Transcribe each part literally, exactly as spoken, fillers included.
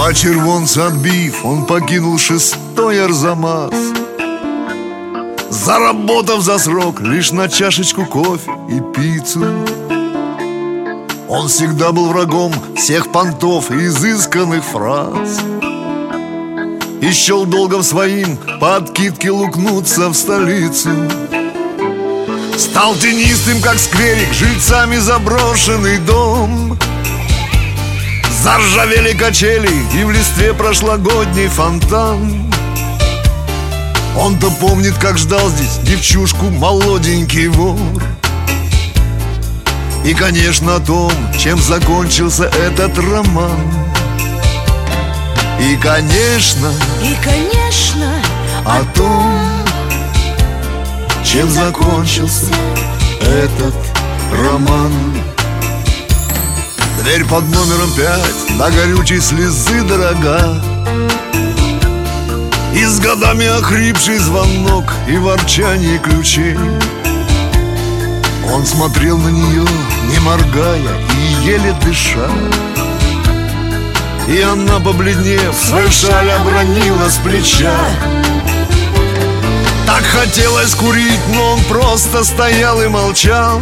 Два червонца отбив, он покинул шестой Арзамас, заработав за срок лишь на чашечку кофе и пиццу. Он всегда был врагом всех понтов и изысканных фраз, и счел долгом своим по откидке лукнуться в столицу. Стал тенистым, как скверик, жильцами заброшенный дом. Заржавели качели, и в листве прошлогодний фонтан. Он-то помнит, как ждал здесь девчушку молоденький вор. И, конечно, о том, чем закончился этот роман. И, конечно, и, конечно, о том, чем закончился этот роман. Дверь под номером пять до горючей слезы дорога, и с годами охрипший звонок и ворчание ключей. Он смотрел на нее, не моргая и еле дыша, и она, побледнев, свою шаль обронила с плеча. Так хотелось курить, но он просто стоял и молчал.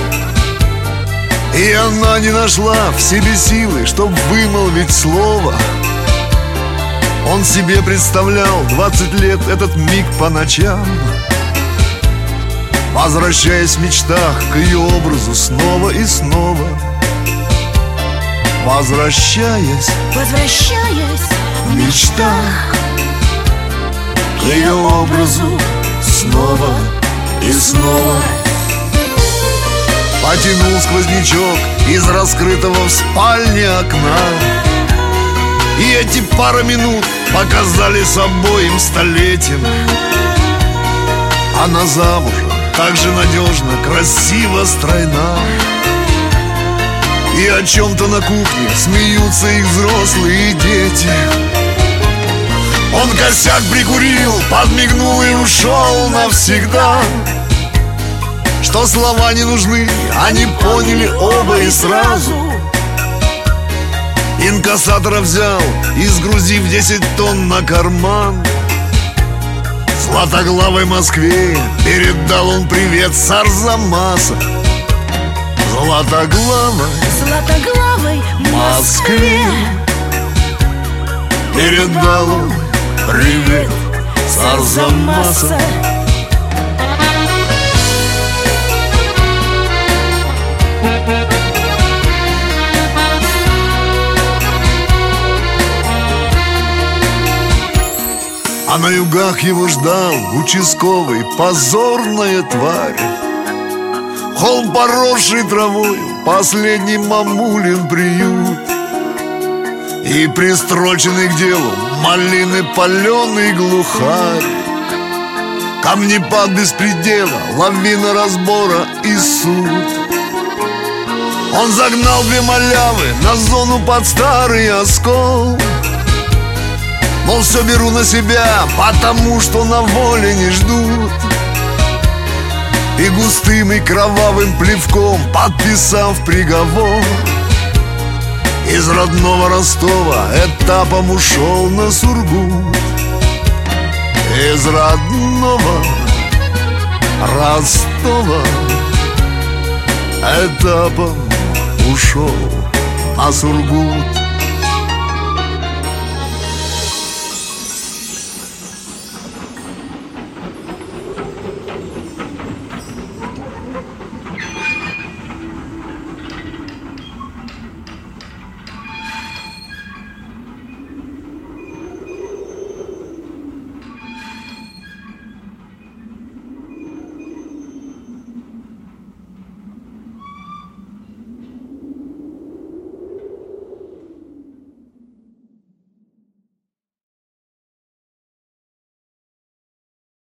И она не нашла в себе силы, чтоб вымолвить слово. Он себе представлял двадцать лет этот миг по ночам, возвращаясь в мечтах к ее образу снова и снова. Возвращаясь, возвращаясь в мечтах к ее образу снова и снова. Потянул сквознячок из раскрытого в спальне окна, и эти пара минут показались обоим столетием. Она замужем, так же надежно, красиво, стройна, и о чем-то на кухне смеются их взрослые дети. Он косяк прикурил, подмигнул и ушел навсегда. Что слова не нужны, они поняли оба и сразу. Инкассатора взял и, сгрузив десять тонн на карман, златоглавой Москве передал он привет с Арзамаса. Златоглавой, златоглавой Москве передал он привет с Арзамаса. А на югах его ждал участковый, позорная тварь. Холм, поросший травою, последний мамулин приют, и пристроченный к делу малины паленый глухарь. Камнепад беспредела, лавина разбора и суд. Он загнал две малявы на зону под старый оскол. Мол, все беру на себя, потому что на воле не ждут. И густым и кровавым плевком, подписав приговор, из родного Ростова этапом ушел на Сургут. Из родного Ростова этапом ушел на Сургут.